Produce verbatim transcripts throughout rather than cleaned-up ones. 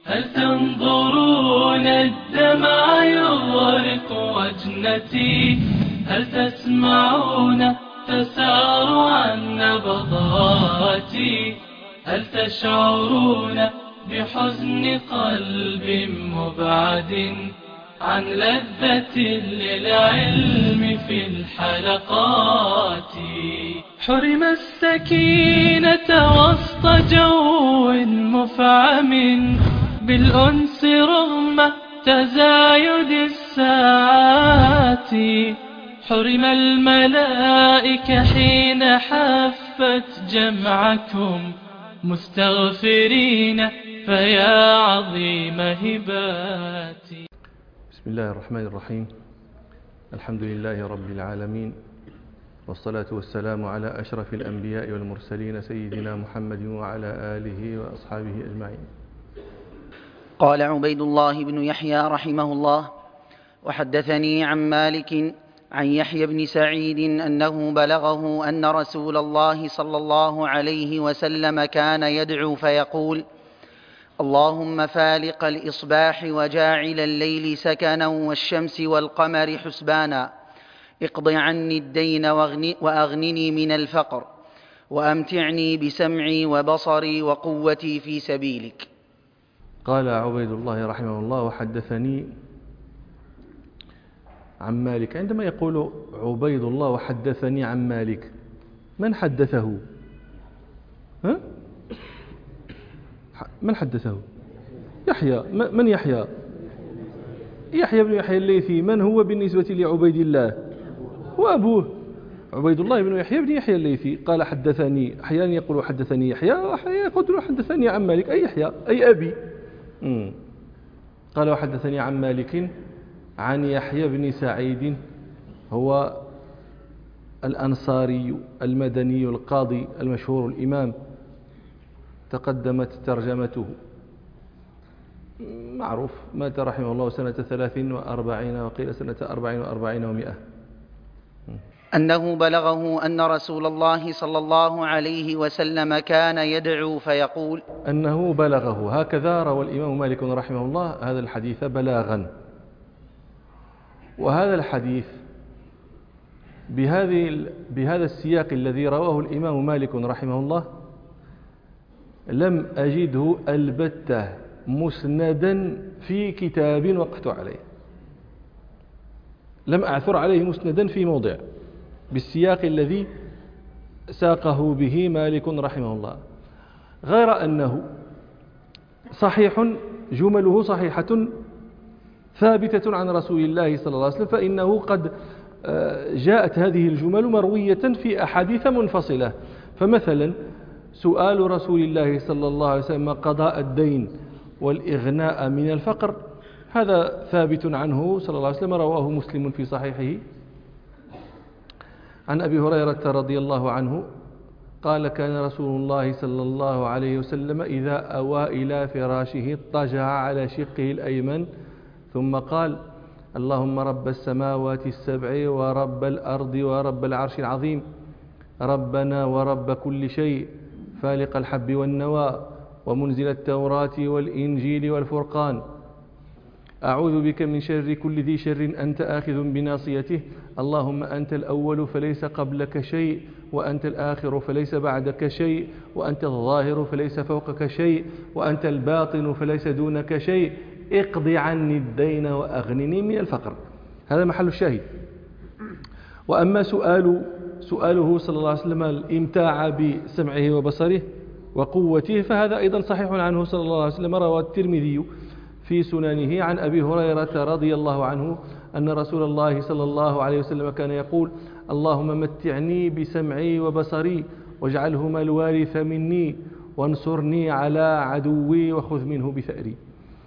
هل تنظرون الدمع يغرق وجنتي؟ هل تسمعون تسار عن نبضاتي؟ هل تشعرون بحزن قلب مبعد عن لذة للعلم في الحلقات؟ حرم السكينة وسط جو مفعم بالأنس رغم تزايد الساعات. حرم الملائكة حين حفت جمعكم مستغفرين فيا عظيم هباتي. بسم الله الرحمن الرحيم. الحمد لله رب العالمين، والصلاة والسلام على أشرف الأنبياء والمرسلين سيدنا محمد وعلى آله وأصحابه أجمعين. قال عبيد الله بن يحيى رحمه الله: وحدثني عن مالك عن يحيى بن سعيد أنه بلغه أن رسول الله صلى الله عليه وسلم كان يدعو فيقول: اللهم فالق الإصباح وجاعل الليل سكنا والشمس والقمر حسبانا، اقض عني الدين وأغنني من الفقر، وأمتعني بسمعي وبصري وقوتي في سبيلك. قال عبيد الله رحمه الله: وحدثني عن مالك. عندما يقول عبيد الله وحدثني عن مالك، من حدثه؟ ها؟ من حدثه؟ يحيى. من يحيى؟ يحيى بن يحيى الليثي. من هو بالنسبة لعبيد الله؟ وأبوه عبيد الله بن يحيى بن يحيى الليثي. قال حدثني، أحيانا يقول حدثني يحيى، وأحيانا يقول حدثني عن مالك، أي يحيى أي أبي. مم. قال وحدثني عن مالك عن يحيى بن سعيد، هو الأنصاري المدني القاضي المشهور الإمام، تقدمت ترجمته، معروف، مات رحمه الله سنة ثلاث وأربعين وقيل سنة أربع وأربعين ومئة. أنه بلغه أن رسول الله صلى الله عليه وسلم كان يدعو فيقول. أنه بلغه، هكذا روى الإمام مالك رحمه الله هذا الحديث بلاغا. وهذا الحديث بهذه بهذا السياق الذي رواه الإمام مالك رحمه الله لم أجده البتة مسندا في كتاب وقفت عليه، لم أعثر عليه مسندا في موضع بالسياق الذي ساقه به مالك رحمه الله، غير أنه صحيح، جمله صحيحة ثابتة عن رسول الله صلى الله عليه وسلم، فإنه قد جاءت هذه الجمل مروية في أحاديث منفصلة. فمثلا سؤال رسول الله صلى الله عليه وسلم قضاء الدين والإغناء من الفقر، هذا ثابت عنه صلى الله عليه وسلم، رواه مسلم في صحيحه عن أبي هريرة رضي الله عنه قال: كان رسول الله صلى الله عليه وسلم إذا أوى إلى فراشه اضطجع على شقه الأيمن ثم قال: اللهم رب السماوات السبع ورب الأرض ورب العرش العظيم، ربنا ورب كل شيء، فالق الحب والنوى ومنزل التوراة والإنجيل والفرقان، أعوذ بك من شر كل ذي شر أنت آخذ بناصيته، اللهم أنت الأول فليس قبلك شيء، وأنت الآخر فليس بعدك شيء، وأنت الظاهر فليس فوقك شيء، وأنت الباطن فليس دونك شيء، اقض عني الدين وأغنني من الفقر. هذا محل الشاهد. وأما سؤال سؤاله صلى الله عليه وسلم الإمتاع بسمعه وبصره وقوته، فهذا أيضا صحيح عنه صلى الله عليه وسلم، روى الترمذي في سننه عن أبي هريرة رضي الله عنه أن رسول الله صلى الله عليه وسلم كان يقول: اللهم متعني بسمعي وبصري واجعلهما الوارث مني وانصرني على عدوي وخذ منه بثأري.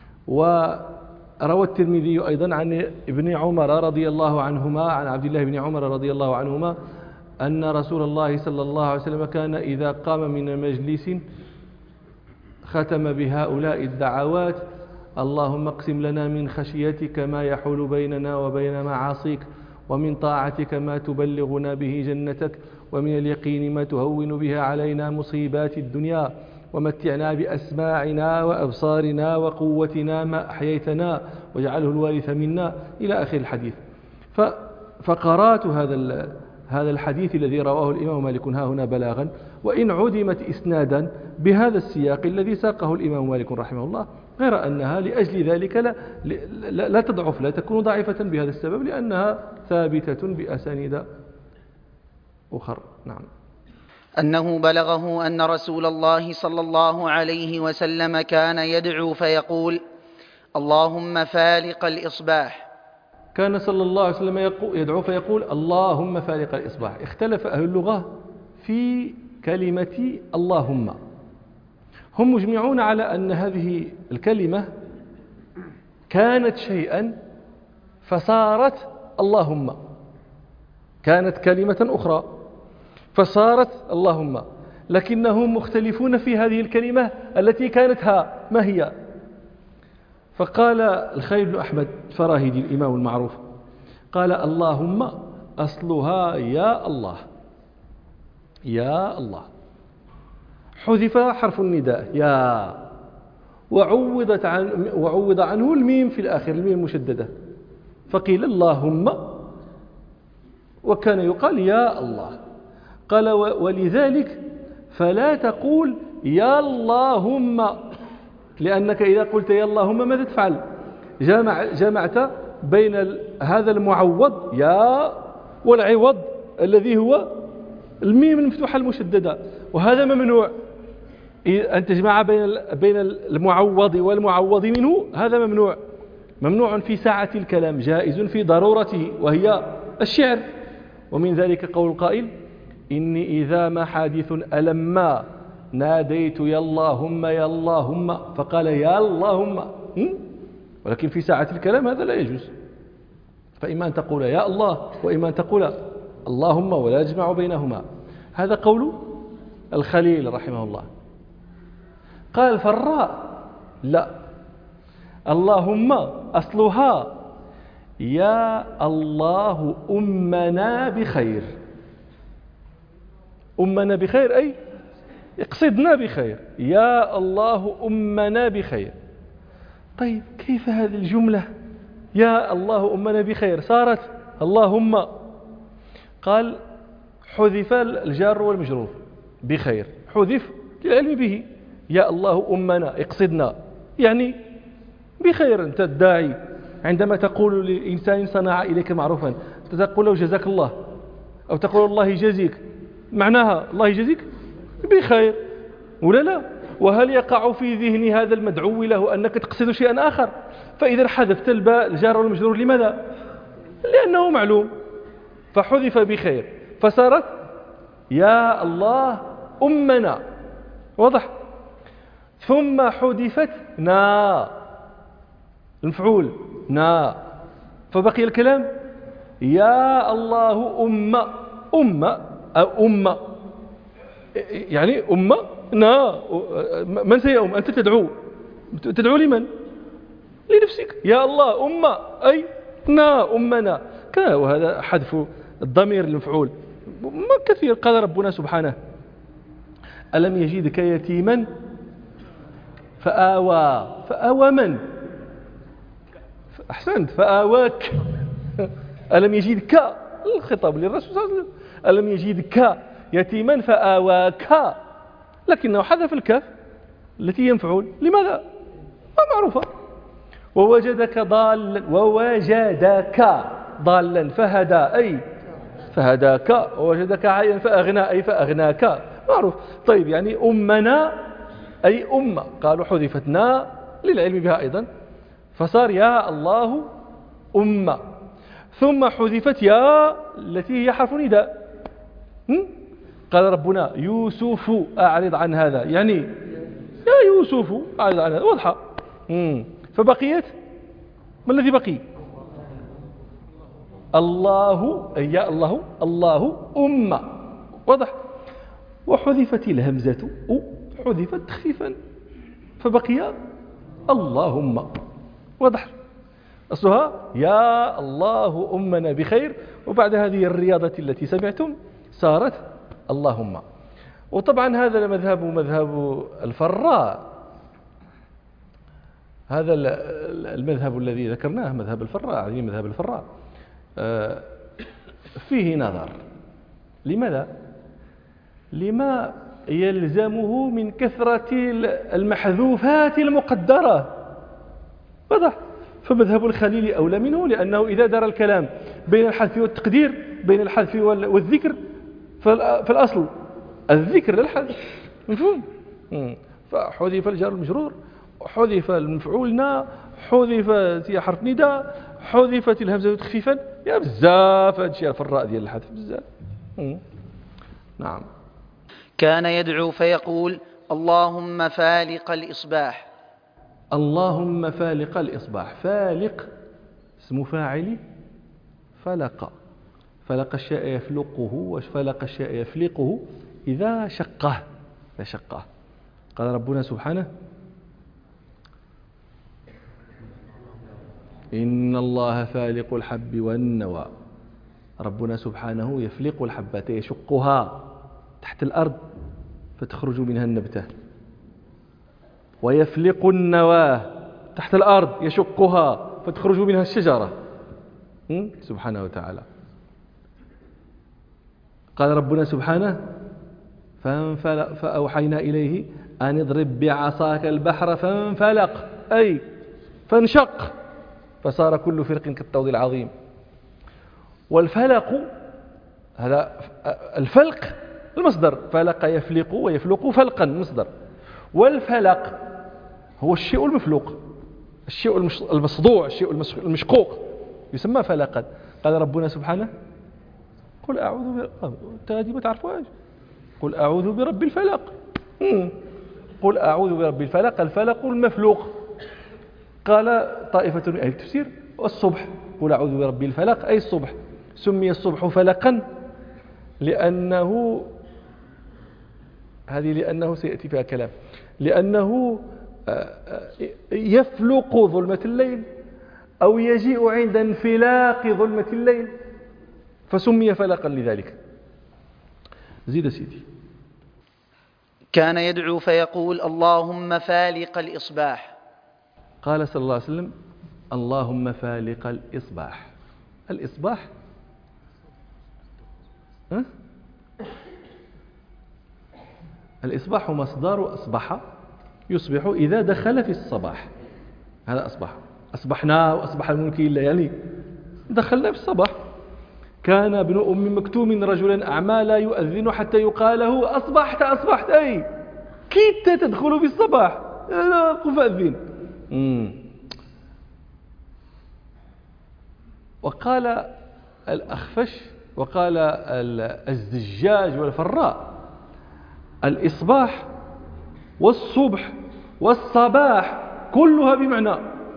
وروى الترمذي أيضا عن ابن عمر رضي الله عنهما، عن عبد الله بن عمر رضي الله عنهما أن رسول الله صلى الله عليه وسلم كان إذا قام من مجلس ختم بهؤلاء الدعوات: اللهم اقسم لنا من خشيتك ما يحول بيننا وبين معاصيك، ومن طاعتك ما تبلغنا به جنتك، ومن اليقين ما تهون بها علينا مصيبات الدنيا، ومتعنا بأسماعنا وأبصارنا وقوتنا ما أحييتنا واجعله الوارث منا إلى آخر الحديث. فقرات هذا هذا الحديث الذي رواه الإمام مالك ها هنا بلاغا، وإن عدمت إسنادا بهذا السياق الذي ساقه الإمام مالك رحمه الله، غير أنها لأجل ذلك لا, لا, لا تضعف، لا تكون ضعيفة بهذا السبب، لأنها ثابتة بأسانيد أخر. نعم. أنه بلغه أن رسول الله صلى الله عليه وسلم كان يدعو فيقول: اللهم فالق الإصباح. كان صلى الله عليه وسلم يدعو فيقول: اللهم فالق الإصباح. اختلف أهل اللغة في كلمة اللهم، هم مجمعون على أن هذه الكلمة كانت شيئا فصارت اللهم، كانت كلمة أخرى فصارت اللهم، لكنهم مختلفون في هذه الكلمة التي كانت ها، ما هي؟ فقال الخليل بن أحمد الفراهيدي الإمام المعروف، قال: اللهم أصلها يا الله، يا الله، حذف حرف النداء يا، وعوضت عن وعوض عنه الميم في الآخر، الميم المشددة، فقيل اللهم، وكان يقال يا الله. قال: ولذلك فلا تقول يا اللهم، لأنك إذا قلت يا اللهم ماذا تفعل؟ جمع جمعت بين هذا المعوض يا والعوض الذي هو الميم المفتوحة المشددة، وهذا ممنوع. أن تجمع بين بين المعوض والمعوض منه، هذا ممنوع، ممنوع في ساعة الكلام، جائز في ضرورته وهي الشعر. ومن ذلك قول القائل: إني إذا ما حادث ألما ناديت يا اللهم يا اللهم، فقال يا اللهم، ولكن في ساعة الكلام هذا لا يجوز، فإما أن تقول يا الله وإما أن تقول اللهم، ولا يجمع بينهما. هذا قول الخليل رحمه الله. قال الفراء: لا، اللهم أصلها يا الله أمنا بخير. أمنا بخير أي اقصدنا بخير، يا الله أمنا بخير. طيب كيف هذه الجملة يا الله أمنا بخير صارت اللهم؟ قال: حذف الجار والمجرور بخير، حذف للعلم به، يا الله أمنا اقصدنا، يعني بخير. أنت الداعي عندما تقول لإنسان صنع إليك معروفا تقول له جزاك الله، أو تقول الله يجزيك، معناها الله يجزيك بخير ولا لا؟ وهل يقع في ذهن هذا المدعو له أنك تقصد شيئا آخر؟ فإذا حذفت الباء الجار والمجرور لماذا؟ لأنه معلوم، فحذف بخير فصارت يا الله أمنا، واضح؟ ثم حذفت نا، المفعول نا، فبقي الكلام يا الله أم أم أو أم، يعني أم نا، من سيؤم؟ أنت تدعو، تدعو لمن؟ لنفسك، يا الله أم أي نا أمنا كذا. وهذا حذف الضمير المفعول ما كثير. قال ربنا سبحانه: ألم يجدك يتيما فآوى، فآوى من؟ أحسنت، فآواك. ألم يجدك، الخطاب للرسول صلى الله عليه وسلم، ألم يجدك يتيما فآواك، لكنه حذف الكاف التي ينفعل، لماذا؟ ما معروفة. ووجدك ضالا، ووجدك ضالا فهدى أي فهداك، ووجدك عائلا فأغنى أي فأغناك، معروف. طيب يعني أمنا أي أمة، قالوا حذفتنا للعلم بها أيضا، فصار يا الله أمة. ثم حذفت يا التي هي حرف نداء، قال ربنا: يوسف أعرض عن هذا، يعني يا يوسف أعرض عن هذا، واضحة. فبقيت ما الذي بقي؟ الله أي يا الله الله أمة، واضح. وحذفت الهمزة، حذفت تخفيفا، فبقي اللهم، واضح. أصلها يا الله أمنا بخير، وبعد هذه الرياضة التي سمعتم صارت اللهم. وطبعا هذا المذهب مذهب الفراء، هذا المذهب الذي ذكرناه مذهب الفراء، يعني مذهب الفراء فيه نظر. لماذا؟ لما يلزمه من كثرة المحذوفات المقدرة. واضح؟ فمذهب الخليل أولى منه، لأنه إذا دار الكلام بين الحذف والتقدير، بين الحذف والذكر، فالأصل الذكر للحذف. مفهوم؟ فحذف الجار المجرور، حذف المفعولنا، حذف حرف نداء، حذفت الهمزة تخفيفا، يا بزاف هذا الشيء الفراء ديال الحذف بزاف. نعم. كان يدعو فيقول اللهم فالق الإصباح. اللهم فالق الإصباح. فالق اسم فاعل فلق، فلق الشيء يفلقه، وفلق الشيء يفلقه إذا شقه، إذا شقه. قال ربنا سبحانه إن الله فالق الحب والنوى. ربنا سبحانه يفلق الحبة، يشقها تحت الأرض فتخرج منها النبتة، ويفلق النواه تحت الأرض يشقها فتخرج منها الشجرة سبحانه وتعالى. قال ربنا سبحانه فانفلق فأوحينا إليه أن اضرب بعصاك البحر فانفلق، أي فانشق فصار كل فرق كالطود العظيم. والفلق هذا الفلق المصدر، فلق يفلق ويفلق فلقا مصدر، والفلق هو الشيء المفلوق، الشيء المصدوع، الشيء المشقوق يسمى فلقا. قال ربنا سبحانه قل أعوذ برب هذه ما تعرفوهاش، قل أعوذ برب الفلق. قل أعوذ برب الفلق، الفلق المفلوق. قال طائفة من أهل التفسير الصبح، قل أعوذ برب الفلق أي الصبح. سمي الصبح فلقا لأنه هذه لأنه سيأتي فيها كلام، لأنه يفلق ظلمة الليل أو يجيء عند انفلاق ظلمة الليل فسمي فلقا لذلك. زيد سيدي. كان يدعو فيقول اللهم فالق الإصباح. قال صلى الله عليه وسلم اللهم فالق الإصباح. الإصباح ها؟ الإصباح مصدر أصبح، يصبح إذا دخل في الصباح، هذا أصبح. أصبحنا وأصبح الملك إلا، يعني دخلنا في الصباح. كان ابن أم مكتوم رجلا أعمى لا يؤذن حتى يقال له أصبحت أصبحت، أي كيت تدخل في الصباح، قل فأذن. وقال الأخفش وقال الزجاج والفراء الإصباح والصبح والصباح كلها بمعنى.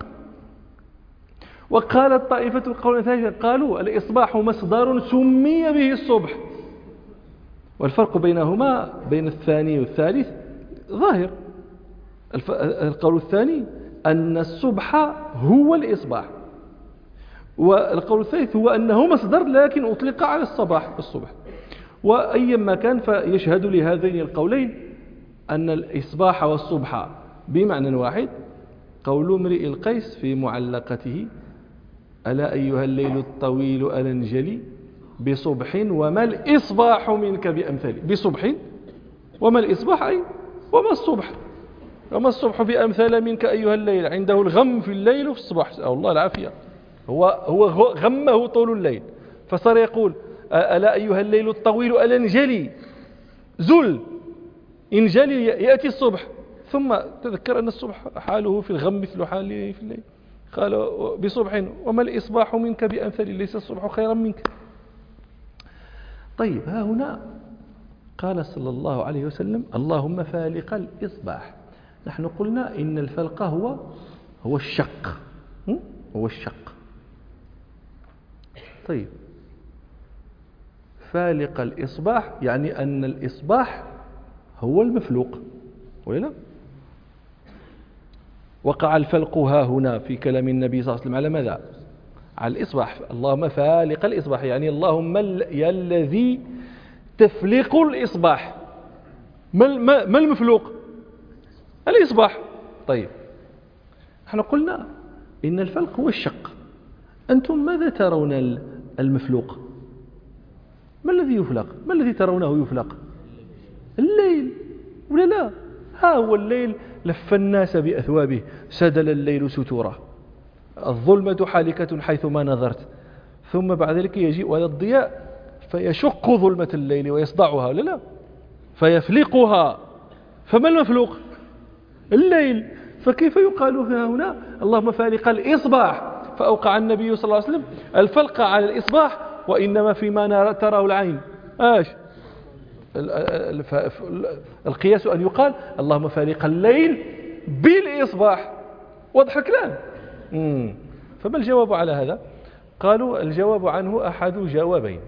وقال الطائفة القول الثالث قالوا الإصباح مصدر سمي به الصبح، والفرق بينهما بين الثاني والثالث ظاهر. القول الثاني أن الصبح هو الإصباح، والقول الثالث هو أنه مصدر لكن أطلق على الصباح الصبح. وأيما كان فيشهد لهذين القولين أن الإصباح والصبح بمعنى واحد قول امرئ القيس في معلقته ألا أيها الليل الطويل ألا انجلي بصبح وما الإصباح منك بأمثالي. بصبح وما الإصباح أي وما الصبح، وما الصبح بأمثال منك أيها الليل. عنده الغم في الليل وفي الصباح، أو الله العافية، هو هو غمه طول الليل فصار يقول ألا أيها الليل الطويل ألا انجلي، زل انجلي يأتي الصبح، ثم تذكر أن الصبح حاله في الغم مثل حاله في الليل. قال بصبح وما الإصباح منك بأمثال، ليس الصبح خيرا منك. طيب ها هنا قال صلى الله عليه وسلم اللهم فالق الإصباح. نحن قلنا إن الفلق هو هو الشق، هو الشق. طيب فالق الإصباح يعني أن الإصباح هو المفلوق ولا لا؟ وقع الفلق ها هنا في كلام النبي صلى الله عليه وسلم على ماذا؟ على الإصباح. اللهم فالق الإصباح يعني اللهم يا الذي تفلق الإصباح. ما ما المفلوق؟ الإصباح. طيب احنا قلنا إن الفلق هو الشق، أنتم ماذا ترون المفلوق؟ ما الذي يفلق؟ ما الذي ترونه يفلق؟ الليل ولا لا؟ ها هو الليل لف الناس بأثوابه، سدل الليل ستوره، الظلمة حالكة حيثما نظرت، ثم بعد ذلك يجيء هذا الضياء فيشق ظلمة الليل ويصدعها ولا لا؟ فيفلقها. فما المفلوق؟ الليل. فكيف يقال هنا اللهم فالق الإصباح؟ فأوقع النبي صلى الله عليه وسلم الفلق على الإصباح، وإنما فيما تراه العين آش القياس أن يقال اللهم فالق الليل بالإصباح. واضح الكلام؟ فما الجواب على هذا؟ قالوا الجواب عنه أحد جوابين،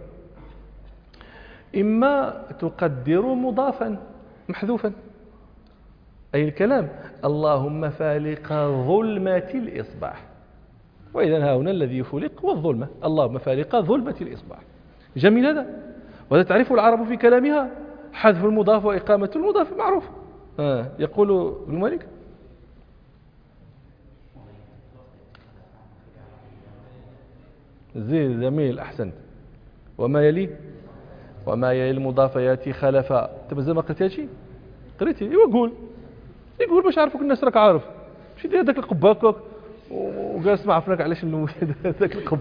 إما تقدر مضافا محذوفا، أي الكلام اللهم فالق ظلمة الإصباح، وإذا ها هنا الذي يفلق هو الظلمة، اللهم فالق ظلمة الإصباح. جميل هذا، وهذا تعرف العرب في كلامها حذف المضاف وإقامة المضاف معروف. آه يقول ابن مالك زين جميل أحسنت. وما يلي وما يلي المضاف ياتي خلفا. تبزل ما قلت شيء قريتي؟ ايوا قول يقول باش عارفوك الناس راك عارف ماشي دير هذاك القب هكاك وجالس ما عرفناك علاش هذاك القب.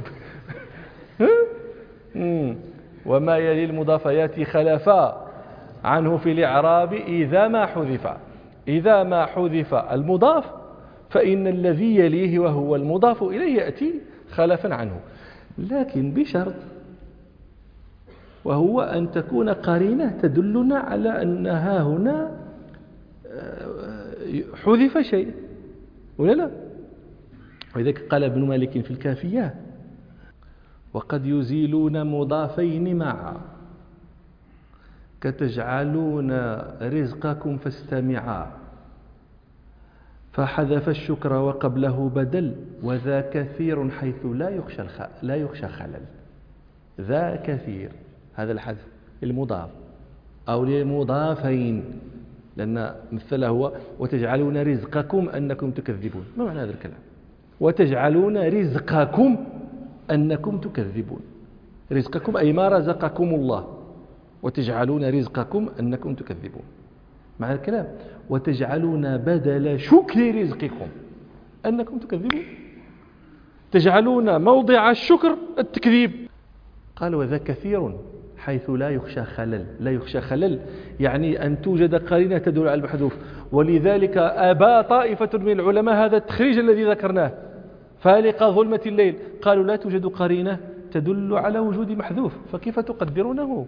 وما يلي المضاف ياتي خلفا عنه في الإعراب إذا ما حذف. إذا ما حذف المضاف فإن الذي يليه وهو المضاف إليه يأتي خلفا عنه، لكن بشرط، وهو أن تكون قرينة تدلنا على أنها هنا حذف شيء ولا لا. ولذلك قال ابن مالك في الكافية وقد يزيلون مضافين معا كتجعلون رزقكم فاستمعا، فحذف الشكر وقبله بدل، وذا كثير حيث لا يخشى الخ... لا يخشى خلل. ذا كثير هذا الحذف المضاف أو للمضافين، لأن مثله هو وتجعلون رزقكم أنكم تكذبون. ما معنى هذا الكلام؟ وتجعلون رزقكم أنكم تكذبون. رزقكم أي ما رزقكم الله، وتجعلون رزقكم أنكم تكذبون. معنى الكلام وتجعلون بدل شكر رزقكم أنكم تكذبون، تجعلون موضع الشكر التكذيب. قال وذا كثير حيث لا يخشى خلل. لا يخشى خلل يعني أن توجد قرينة تدل على المحذوف، ولذلك أبى طائفة من العلماء هذا التخريج الذي ذكرناه فالق ظلمة الليل، قالوا لا توجد قرينة تدل على وجود محذوف، فكيف تقدرونه؟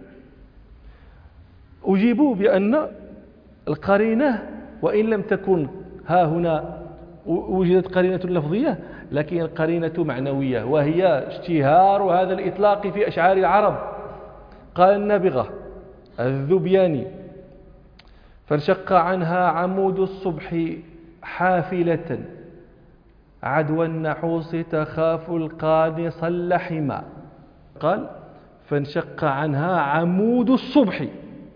أجيبوا بأن القرينة وإن لم تكن ها هنا وجدت قرينة لفظية، لكن القرينة معنوية، وهي اشتهار هذا الإطلاق في أشعار العرب. قال النابغة الذبياني فانشق عنها عمود الصبح حافلة عدوى النحوس تخاف القانص اللحما. قال فانشق عنها عمود الصبح،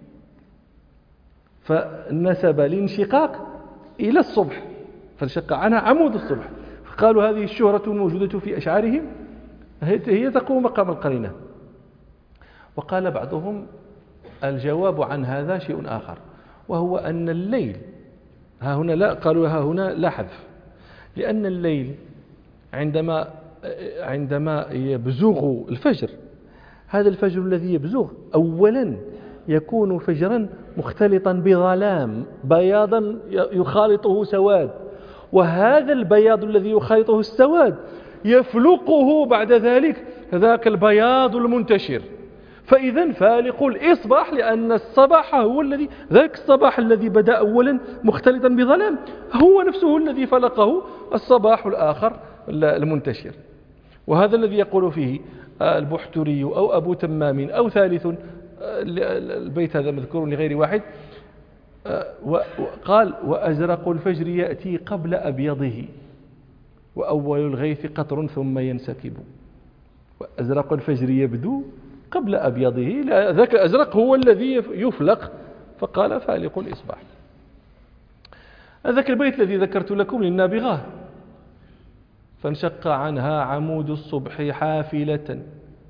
فنسب الانشقاق إلى الصبح، فانشق عنها عمود الصبح، فقالوا هذه الشهرة الموجودة في أشعارهم هي تقوم مقام القرينة. وقال بعضهم الجواب عن هذا شيء آخر، وهو أن الليل ها هنا لا، قالوا ها هنا لا حذف، لأن الليل عندما عندما يبزغ الفجر، هذا الفجر الذي يبزغ أولا يكون فجرا مختلطا بظلام بياضا يخالطه سواد، وهذا البياض الذي يخالطه السواد يفلقه بعد ذلك ذاك البياض المنتشر. فإذا فالق الإصباح، لأن الصباح هو الذي ذاك الصباح الذي بدأ أولا مختلطا بظلام هو نفسه الذي فلقه الصباح الآخر المنتشر. وهذا الذي يقول فيه البحتري أو أبو تمام أو ثالث، البيت هذا مذكور لغير واحد، وقال وأزرق الفجر يأتي قبل أبيضه وأول الغيث قطر ثم ينسكب. وأزرق الفجر يبدو قبل أبيضه، ذاك الأزرق هو الذي يفلق فقال فالق الإصباح. هذاك البيت الذي ذكرت لكم للنابغة: فانشق عنها عمود الصبح حافلة،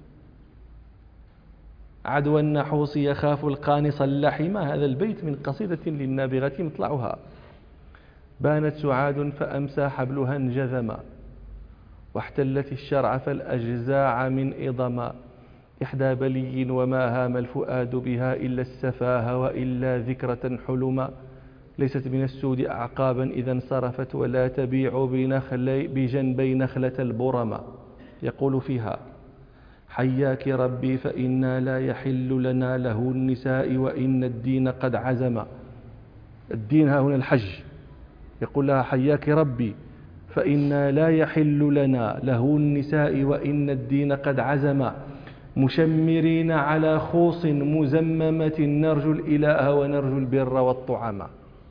عدوى النحوس يخاف القانص اللحمة. هذا البيت من قصيدة للنابغة مطلعها: بانت سعاد فأمسى حبلها انجذما، واحتلت الشرع فالأجزاع من إضما، إحدى بلي وما هام الفؤاد بها إلا السفاه وإلا ذكرة حلما، ليست من السود أعقابا إذا انصرفت، ولا تبيع بنخل بجنبي نخلة البرما. يقول فيها: حياك ربي فإنا لا يحل لنا له النساء وإن الدين قد عزم. الدين ها هنا الحج. يقول لها: حياك ربي فإنا لا يحل لنا له النساء وإن الدين قد عزم، مشمرين على خوص مزممة نرجو الإله ونرجو البر والطعام.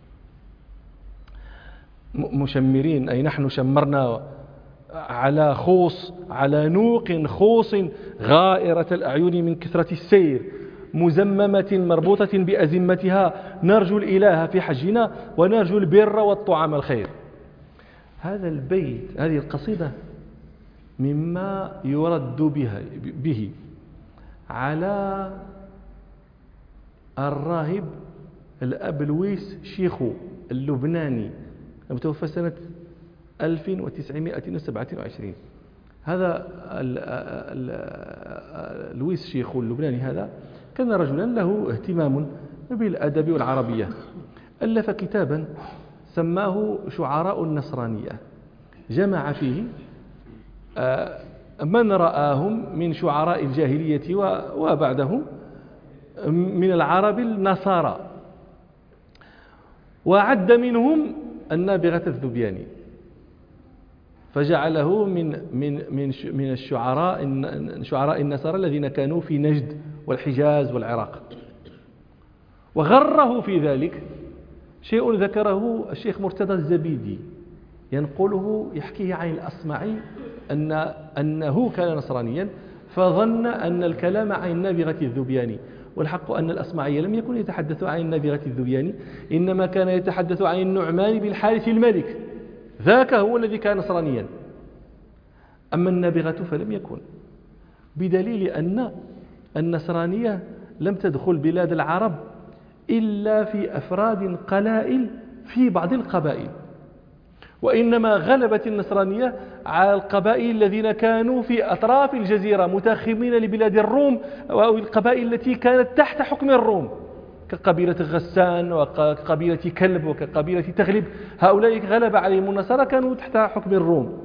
مشمرين أي نحن شمرنا على خوص، على نوق خوص غائرة الأعين من كثرة السير، مزممة مربوطة بأزمتها، نرجو الإله في حجنا ونرجو البر والطعام الخير. هذا البيت، هذه القصيدة مما يرد بها به على الراهب الأب لويس شيخو اللبناني المتوفى سنة ألف وتسعمائة وسبعة وعشرين. هذا لويس شيخو اللبناني هذا كان رجلا له اهتمام بالأدب والعربية. ألف كتابا سماه شعراء النصرانية، جمع فيه من رآهم من شعراء الجاهلية وبعده من العرب النصارى، وعد منهم النابغة الذبياني، فجعله من من من من الشعراء شعراء النصارى الذين كانوا في نجد والحجاز والعراق. وغره في ذلك شيء ذكره الشيخ مرتضى الزبيدي ينقله، يحكيه عن الأصمعي أن أنه كان نصرانيا فظن أن الكلام عن النابغة الذبياني، والحق أن الأصمعي لم يكن يتحدث عن النابغة الذبياني، إنما كان يتحدث عن النعمان بالحارث الملك، ذاك هو الذي كان نصرانيا، أما النابغة فلم يكن، بدليل أن النصرانية لم تدخل بلاد العرب إلا في أفراد قلائل في بعض القبائل، وإنما غلبت النصرانية على القبائل الذين كانوا في أطراف الجزيرة متاخمين لبلاد الروم، أو القبائل التي كانت تحت حكم الروم كقبيلة غسان وكقبيلة كلب وكقبيلة تغلب. هؤلاء غلب عليهم النصارى، كانوا تحت حكم الروم.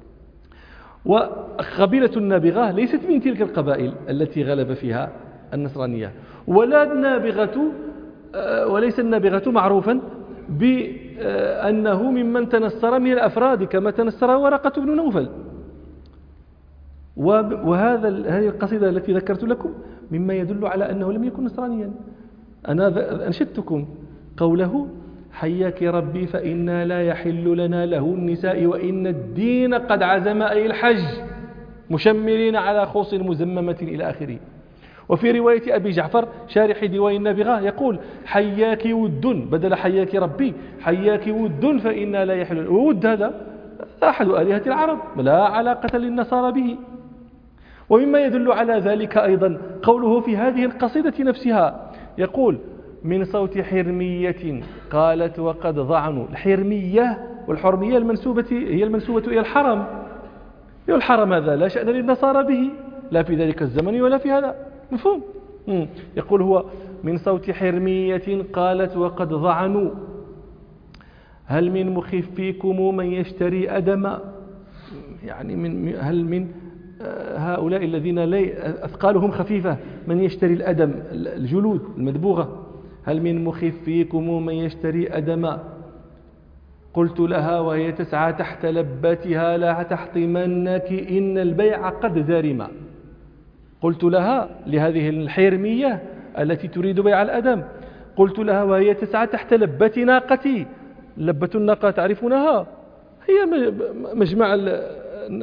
وقبيلة النابغة ليست من تلك القبائل التي غلب فيها النصرانية، ولا النابغة وليس النابغة معروفا بأنه ممن تنصر من الأفراد كما تنصر ورقة بن نوفل. وهذا هذه القصيدة التي ذكرت لكم مما يدل على أنه لم يكن نصرانيا. أنا أنشدتكم قوله: حياك ربي فإنا لا يحل لنا له النساء وإن الدين قد عزم، أي الحج، مشمرين على خوص مزممة إلى آخره. وفي رواية أبي جعفر شارح ديوان النابغة يقول: حياك ود، بدل حياك ربي حياك ود فإنا لا يحل. وود هذا أحد آلهة العرب لا علاقة للنصارى به. ومما يدل على ذلك أيضا قوله في هذه القصيدة نفسها، يقول: من صوت حرمية قالت وقد ضعنوا. الحرمية والحرمية المنسوبة هي المنسوبة إلى الحرم، الحرم هذا لا شأن للنصارى به لا في ذلك الزمن ولا في هذا، مفهوم؟ يقول هو: من صوت حرمية قالت وقد ضعنوا، هل من مخفيكم من يشتري أدم؟ يعني من هل من هؤلاء الذين أثقالهم خفيفة من يشتري الأدم، الجلود المدبوغة، هل من مخفيكم من يشتري أدم؟ قلت لها وهي تسعى تحت لباتها لا تحطمنك إن البيع قد زرم. قلت لها لهذه الحرمية التي تريد بيع الأدم، قلت لها وهي تسعى تحت لبة ناقتي. لبة الناقة تعرفونها، هي مجمع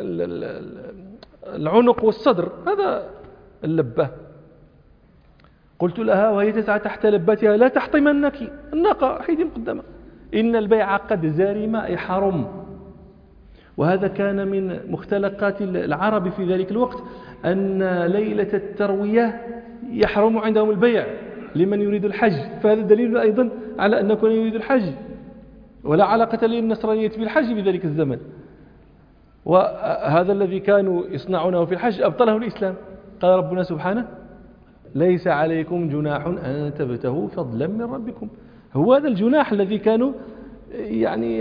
العنق والصدر، هذا اللبة. قلت لها وهي تسعى تحت لبتها لا تحطمنك الناقة حيدي مقدمة، إن البيع قد زارم أي حرم. وهذا كان من مختلقات العرب في ذلك الوقت، أن ليلة التروية يحرم عندهم البيع لمن يريد الحج، فهذا دليل أيضا على أن كون يريد الحج، ولا علاقة للنصرانية بالحج بذلك الزمن. وهذا الذي كانوا يصنعونه في الحج أبطله الإسلام. قال ربنا سبحانه ليس عليكم جناح أن تبتغوا فضلا من ربكم. هو هذا الجناح الذي كانوا يعني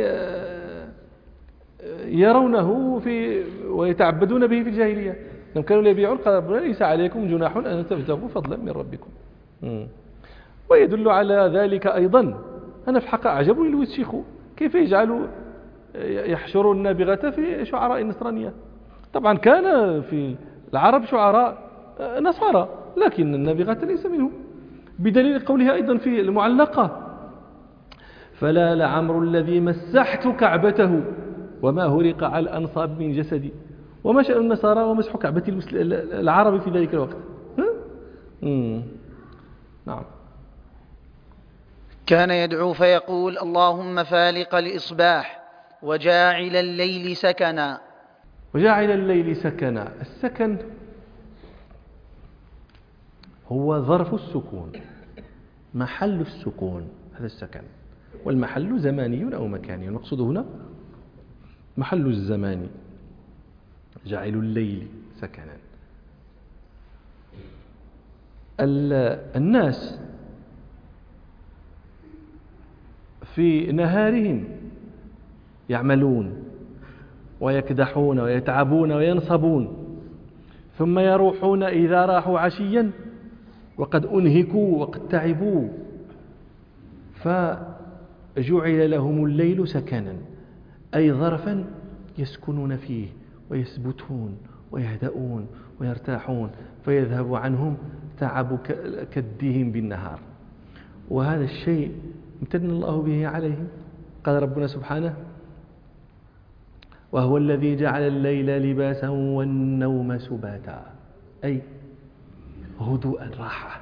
يرونه في ويتعبدون به في الجاهلية، لما كانوا يبيعون قال ربنا ليس عليكم جناح أن تبتغوا فضلا من ربكم. ويدل على ذلك أيضا أنا في الحقيقة أعجبني الوسيخ كيف يجعل يحشر النابغة في شعراء النصرانية. طبعا كان في العرب شعراء نصارى لكن النابغة ليس منهم، بدليل قولها أيضا في المعلقة فلا لعمر الذي مسحت كعبته وما هرق على الأنصاب من جسدي. وما شأن النصارى ومسح كعبة العرب في ذلك الوقت؟ نعم. كان يدعو فيقول اللهم فالق الإصباح وجاعل الليل سكنا. وجاعل الليل سكنا، السكن هو ظرف السكون، محل السكون، هذا السكن. والمحل زماني أو مكاني، المقصود هنا محل الزمان. جعل الليل سكنا. الناس في نهارهم يعملون ويكدحون ويتعبون وينصبون، ثم يروحون إذا راحوا عشيا وقد أنهكوا وقد تعبوا، فجعل لهم الليل سكنا أي ظرفا يسكنون فيه ويثبتون ويهدؤون ويرتاحون، فيذهب عنهم تعب كدهم بالنهار. وهذا الشيء امتن الله به عليهم. قال ربنا سبحانه وهو الذي جعل الليل لباسا والنوم سباتا، أي هدوءا راحة.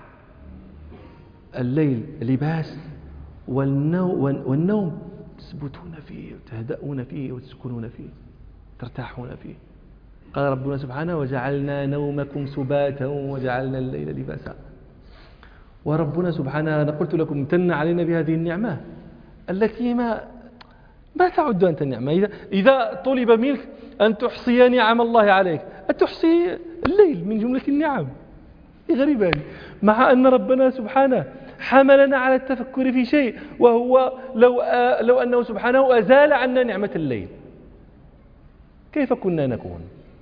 الليل لباس والنوم تثبتون فيه وتهدؤون فيه وتسكنون فيه ترتاحون فيه. قال ربنا سبحانه وجعلنا نومكم سباتا وجعلنا الليل لباسا. وربنا سبحانه أنا قلت لكم امتن علينا بهذه النعمة التي ما ما تعد أنت النعمة. إذا, إذا طلب منك أن تحصي نعم الله عليك أتحصي الليل من جملة النعم؟ غريبة، مع أن ربنا سبحانه حملنا على التفكر في شيء، وهو لو, لو أنه سبحانه أزال عنا نعمة الليل كيف كنا نكون؟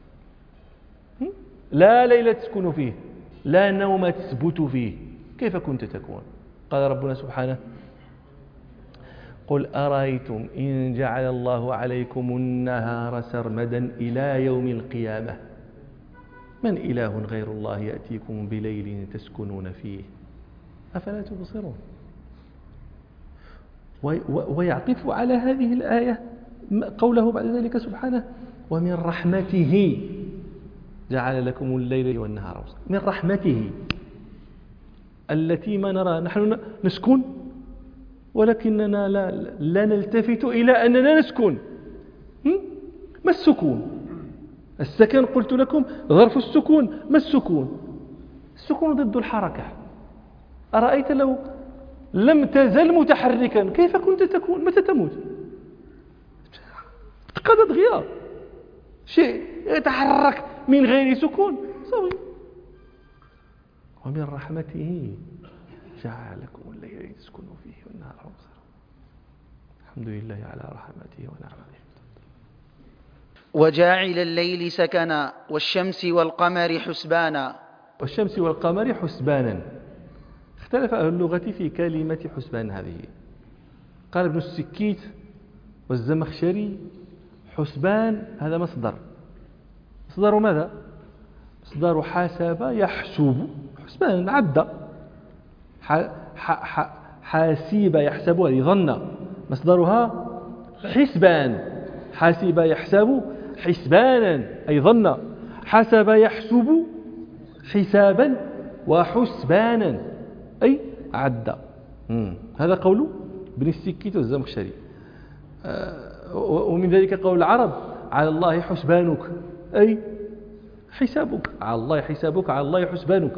لا ليلة تسكن فيه، لا نوم تثبت فيه، كيف كنت تكون؟ قال ربنا سبحانه قل أرأيتم إن جعل الله عليكم النهار سرمدا إلى يوم القيامة من إله غير الله يأتيكم بليل تسكنون فيه أفلا تبصرون. ويعطف على هذه الآية قوله بعد ذلك سبحانه ومن رحمته جعل لكم الليل والنهار. من رحمته التي ما نرى، نحن نسكن ولكننا لا, لا نلتفت إلى أننا نسكن. ما السكون؟ السكن قلت لكم ظرف السكون. ما السكون؟ السكون ضد الحركة. أرأيت لو لم تزل متحركا كيف كنت تكون؟ متى تموت؟ قد غياب شيء يتحرك من غير سكون صوي. ومن رحمته جعل لكم الليل تسكنوا فيه والنهار مبصرا. الحمد لله على رحمته ونعمته. وجاعل الليل سكنا والشمس والقمر حسبانا. والشمس والقمر حسبانا. اختلف أهل اللغة في كلمة حسبان هذه. قال ابن السكيت والزمخشري حسبان هذا مصدر. مصدر ماذا؟ مصدر حاسب يحسب. حسبان عد. حاسب يحسب هذه ظن، مصدرها حسبان. حاسب يحسب حسبانا أي ظن. حسب يحسب حسابا وحسبانا أي عد. هذا قول ابن السكيت والزمخشري. ومن ذلك قول العرب على الله حسبانك، أي حسابك، على الله حسابك، على الله حسبانك.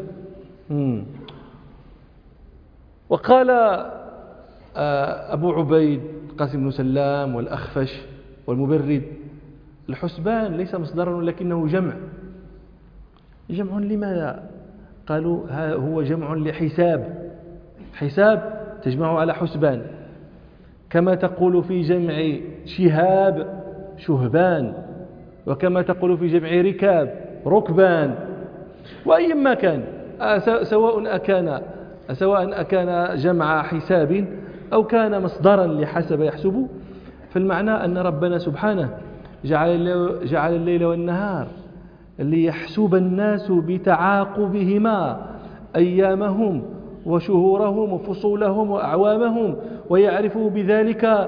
وقال أبو عبيد قاسم بن سلام والأخفش والمبرد: الحسبان ليس مصدرا ولكنه جمع. جمع لماذا؟ قالوا هو جمع لحساب، حساب تجمع على حسبان، كما تقول في جمع شهاب شهبان، وكما تقول في جمع ركاب ركبان. وأي ما كان، سواء أكان سواء أكان جمع حساب أو كان مصدرا لحسب يحسب، فالمعنى أن ربنا سبحانه جعل جعل الليل والنهار ليحسب الناس بتعاقبهما أيامهم وشهورهم وفصولهم وأعوامهم، ويعرفوا بذلك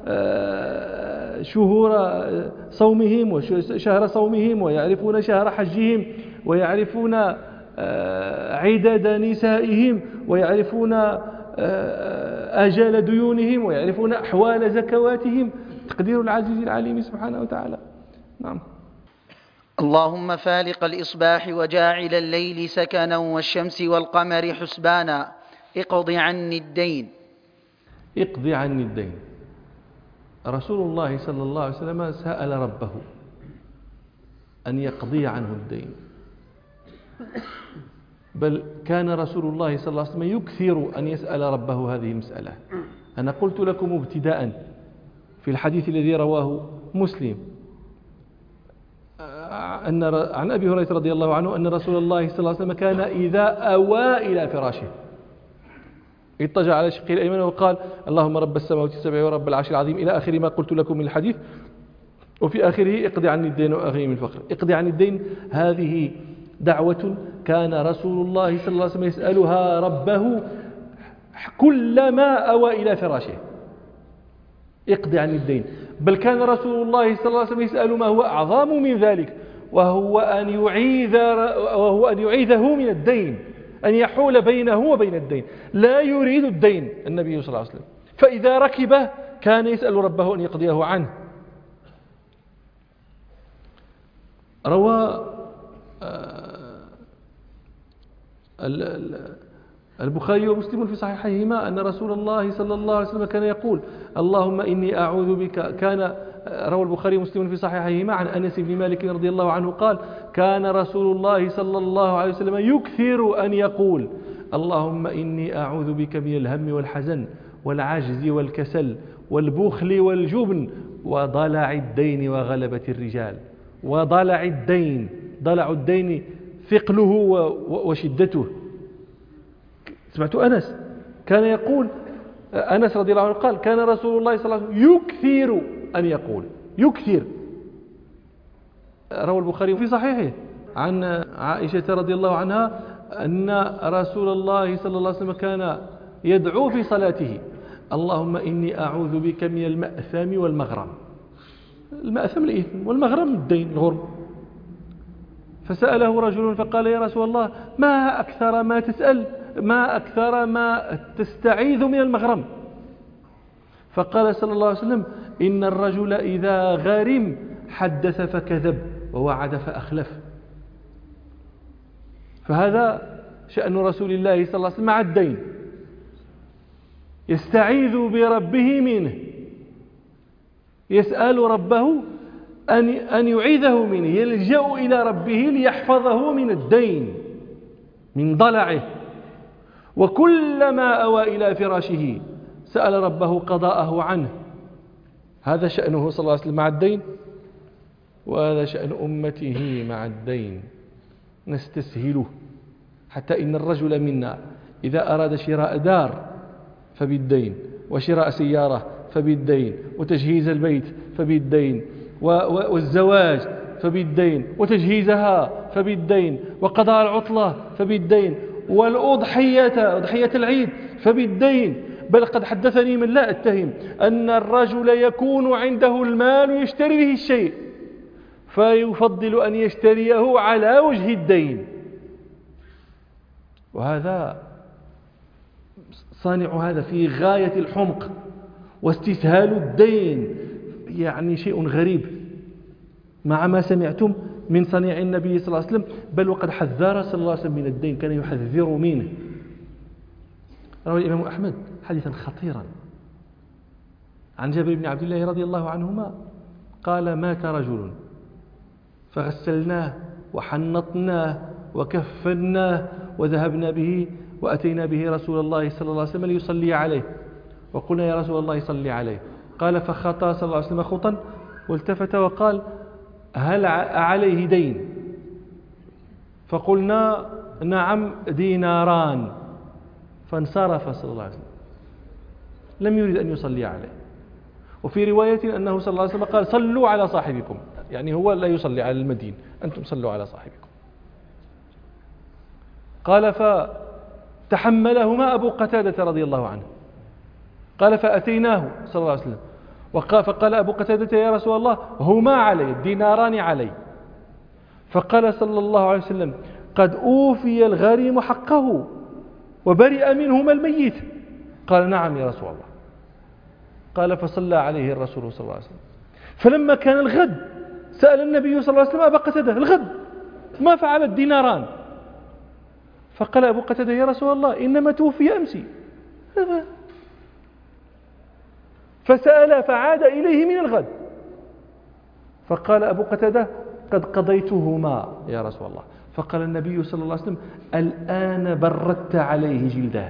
شهور صومهم وشهر صومهم، ويعرفون شهر حجهم، ويعرفون عدد نسائهم، ويعرفون آجال ديونهم، ويعرفون أحوال زكواتهم. تقدير العزيز العليم سبحانه وتعالى. نعم. اللهم فالق الإصباح وجاعل الليل سكنا والشمس والقمر حسبانا، اقض عني الدين. اقض عني الدين. رسول الله صلى الله عليه وسلم سأل ربه أن يقضي عنه الدين، بل كان رسول الله صلى الله عليه وسلم يكثر أن يسأل ربه هذه المسألة. أنا قلت لكم ابتداء في الحديث الذي رواه مسلم أن عن أبي هريرة رضي الله عنه أن رسول الله صلى الله عليه وسلم كان إذا أوى إلى فراشه اضطجع على شقه الأيمن وقال: اللهم رب السماوات السبع ورب العرش العظيم، إلى آخر ما قلت لكم من الحديث. وفي آخره: اقضي عني الدين وأغنني من الفقر. اقضي عني الدين هذه دعوة كان رسول الله صلى الله عليه وسلم يسألها ربه كلما أوى إلى فراشه. اقضي عني الدين. بل كان رسول الله صلى الله عليه وسلم يسأل ما هو أعظم من ذلك، وهو أن يعيذ وهو أن يعيذه من الدين، أن يحول بينه وبين الدين. لا يريد الدين النبي صلى الله عليه وسلم، فإذا ركبه كان يسأل ربه أن يقضيه عنه. روى البخاري ومسلم في صحيحيهما أن رسول الله صلى الله عليه وسلم كان يقول: اللهم إني أعوذ بك. كان روى البخاري ومسلم في صحيحيهما عن أنس بن مالك رضي الله عنه قال: كان رسول الله صلى الله عليه وسلم يكثر أن يقول: اللهم إني أعوذ بك من الهم والحزن والعجز والكسل والبخل والجبن وضلع الدين وغلبة الرجال. وضلع الدين، ضلع الدين ثقله وشدته. سمعت أنس كان يقول، أنس رضي الله عنه قال: كان رسول الله صلى الله عليه وسلم يكثر أن يقول، يكثر. روى البخاري في صحيحه عن عائشة رضي الله عنها أن رسول الله صلى الله عليه وسلم كان يدعو في صلاته: اللهم إني أعوذ بك من المأثم والمغرم. المأثم الإثم، والمغرم الدين الغرم. فسأله رجل فقال: يا رسول الله، ما أكثر ما تسأل ما أكثر ما تستعيذ من المغرم؟ فقال صلى الله عليه وسلم: إن الرجل إذا غرم حدث فكذب ووعد فأخلف. فهذا شأن رسول الله صلى الله عليه وسلم مع الدين، يستعيذ بربه منه، يسأل ربه أن أن يعيذه منه، يلجأ إلى ربه ليحفظه من الدين، من ضلعه. وكلما أوى إلى فراشه سأل ربه قضاءه عنه. هذا شأنه صلى الله عليه وسلم مع الدين، وهذا شأن أمته مع الدين. نستسهله، حتى إن الرجل منا إذا أراد شراء دار فبالدين، وشراء سيارة فبالدين، وتجهيز البيت فبالدين، والزواج فبالدين، وتجهيزها فبالدين، وقضاء العطلة فبالدين، والأضحية أضحية العيد فبالدين. بل قد حدثني من لا أتهم أن الرجل يكون عنده المال يشتري به الشيء فيفضل أن يشتريه على وجه الدين، وهذا صانع هذا في غاية الحمق واستسهال الدين، يعني شيء غريب مع ما سمعتم من صنيع النبي صلى الله عليه وسلم، بل وقد حذر صلى الله عليه وسلم من الدين، كان يحذر منه. روى الإمام أحمد حديثا خطيرا عن جابر بن عبد الله رضي الله عنهما قال: مات رجل فغسلناه وحنطناه وكفناه وذهبنا به وأتينا به رسول الله صلى الله عليه وسلم ليصلي عليه، وقلنا: يا رسول الله صلي عليه. قال: فخطى صلى الله عليه وسلم خطا والتفت وقال: هل عليه دين؟ فقلنا: نعم ديناران. فانصرف صلى الله عليه وسلم، لم يريد أن يصلي عليه. وفي رواية أنه صلى الله عليه وسلم قال: صلوا على صاحبكم، يعني هو لا يصلي على المدين، أنتم صلوا على صاحبكم. قال: فتحملهما أبو قتادة رضي الله عنه. قال: فأتيناه صلى الله عليه وسلم وقال فقال أبو قتادة: يا رسول الله هما علي، الديناران علي. فقال صلى الله عليه وسلم: قد أوفي الغريم حقه وبرئ منهما الميت. قال: نعم يا رسول الله. قال: فصلى عليه الرسول صلى الله عليه وسلم. فلما كان الغد سأل النبي صلى الله عليه وسلم أبا قتادة: الغد ما فعل الديناران؟ فقال أبو قتادة: يا رسول الله إنما توفي أمسي. فسأل فعاد إليه من الغد، فقال أبو قتادة: قد قضيتهما يا رسول الله. فقال النبي صلى الله عليه وسلم: الآن بردت عليه جلده.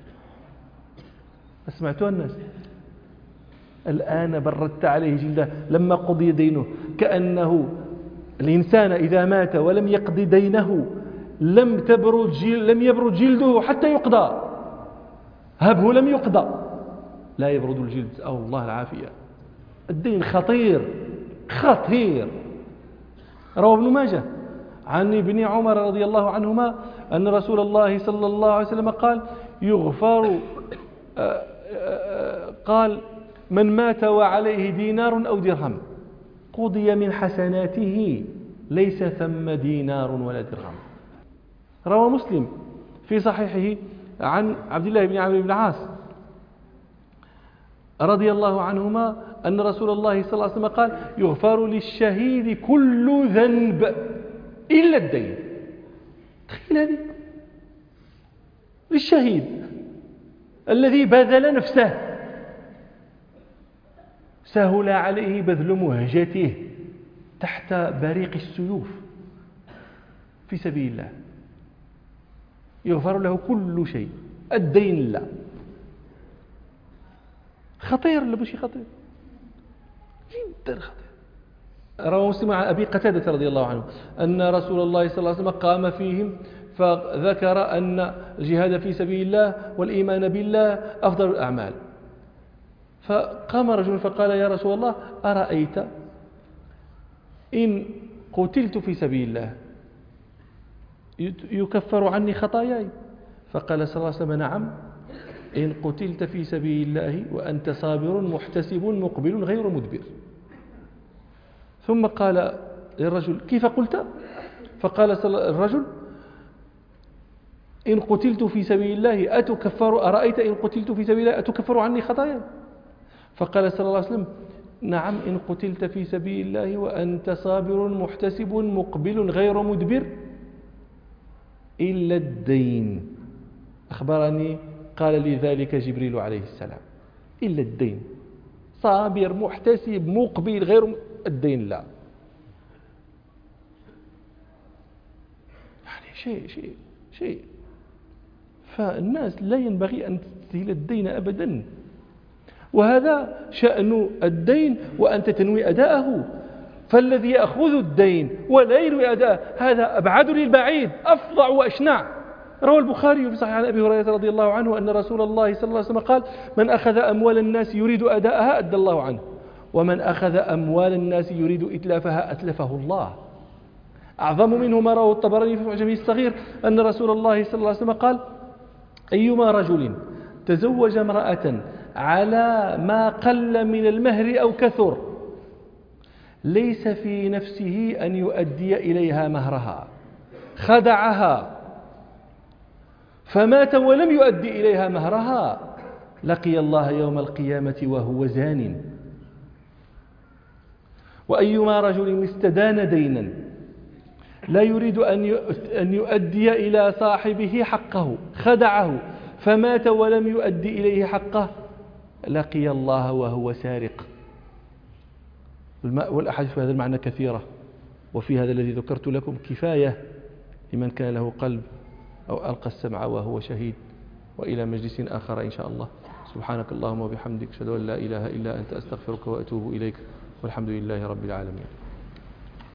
أسمعتوا الناس؟ الآن بردت عليه جلده، لما قضي دينه، كأنه الإنسان إذا مات ولم يقضي دينه لم تبرد جل لم يبرد جلده حتى يقضى. هبه لم يقضى لا يبرد الجلد، أو الله العافية. الدين خطير خطير. روى ابن ماجه عن ابن عمر رضي الله عنهما أن رسول الله صلى الله عليه وسلم قال: يغفر قال: من مات وعليه دينار أو درهم قضي من حسناته ليس ثم دينار ولا درهم. روى مسلم في صحيحه عن عبد الله بن عمرو بن العاص رضي الله عنهما أن رسول الله صلى الله عليه وسلم قال: يغفر للشهيد كل ذنب إلا الدين. تخيل هذه، للشهيد الذي بذل نفسه، سهل عليه بذل مهجته تحت بريق السيوف في سبيل الله، يغفر له كل شيء، الدين لا. خطير ولا ماشي خطير؟ جدا خطير. روى مسلم عن أبي قتادة رضي الله عنه أن رسول الله صلى الله عليه وسلم قام فيهم فذكر أن الجهاد في سبيل الله والإيمان بالله أفضل الأعمال. فقام رجل فقال: يا رسول الله أرأيت إن قتلت في سبيل الله يكفر عني خطاياي؟ فقال صلى الله عليه وسلم: نعم، إن قتلت في سبيل الله وأنت صابر محتسب مقبل غير مدبر. ثم قال للرجل: كيف قلت؟ فقال الرجل: إن قتلت في سبيل الله أتكفر أرأيت إن قتلت في سبيل الله أتكفر عني خطاياي؟ فقال صلى الله عليه وسلم: نعم، إن قتلت في سبيل الله وأنت صابر محتسب مقبل غير مدبر إلا الدين. أخبرني قال لي ذلك جبريل عليه السلام. إلا الدين، صابر محتسب مقبل غير الدين لا. يعني شيء شيء شيء فالناس لا ينبغي أن تستهل الدين أبدا، وهذا شأن الدين وأنت تنوي أداءه. فالذي يأخذ الدين ولا ينوي أداءه هذا أبعد للبعيد، أفظع وأشنع. روى البخاري في صحيح عن أبي هريرة رضي الله عنه أن رسول الله صلى الله عليه وسلم قال: من أخذ أموال الناس يريد أداءها أدى الله عنه، ومن أخذ أموال الناس يريد إتلافها أتلفه الله. أعظم منه ما رواه الطبراني في معجمه الصغير أن رسول الله صلى الله عليه وسلم قال: أيما رجل تزوج امرأة على ما قل من المهر أو كثر ليس في نفسه أن يؤدي إليها مهرها، خدعها فمات ولم يؤدي إليها مهرها لقي الله يوم القيامة وهو زان. وأيما رجل استدان دينا لا يريد أن يؤدي إلى صاحبه حقه خدعه فمات ولم يؤدي إليه حقه لقي الله وهو سارق. والأحاديث في هذا المعنى كثيرة، وفي هذا الذي ذكرت لكم كفاية لمن كان له قلب أو ألقى السمع وهو شهيد. وإلى مجلس آخر إن شاء الله. سبحانك اللهم وبحمدك أشهد أن لا إله إلا أنت أستغفرك وأتوب إليك والحمد لله رب العالمين.